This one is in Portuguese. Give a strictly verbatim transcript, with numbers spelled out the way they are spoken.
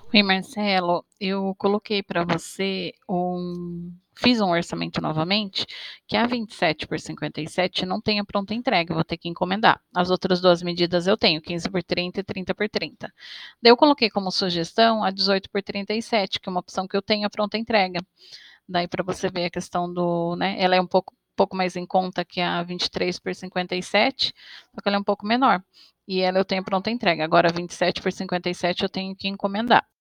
Oi Marcelo, eu coloquei para você um fiz um orçamento novamente, que a vinte e sete por cinquenta e sete não tem a pronta entrega, eu vou ter que encomendar. As outras duas medidas eu tenho, quinze por trinta e trinta por trinta. Daí eu coloquei como sugestão a dezoito por trinta e sete, que é uma opção que eu tenho a pronta entrega. Daí para você ver a questão do, né, ela é um pouco pouco mais em conta que a vinte e três por cinquenta e sete, só que ela é um pouco menor. E ela eu tenho pronta entrega. Agora a vinte e sete por cinquenta e sete eu tenho que encomendar.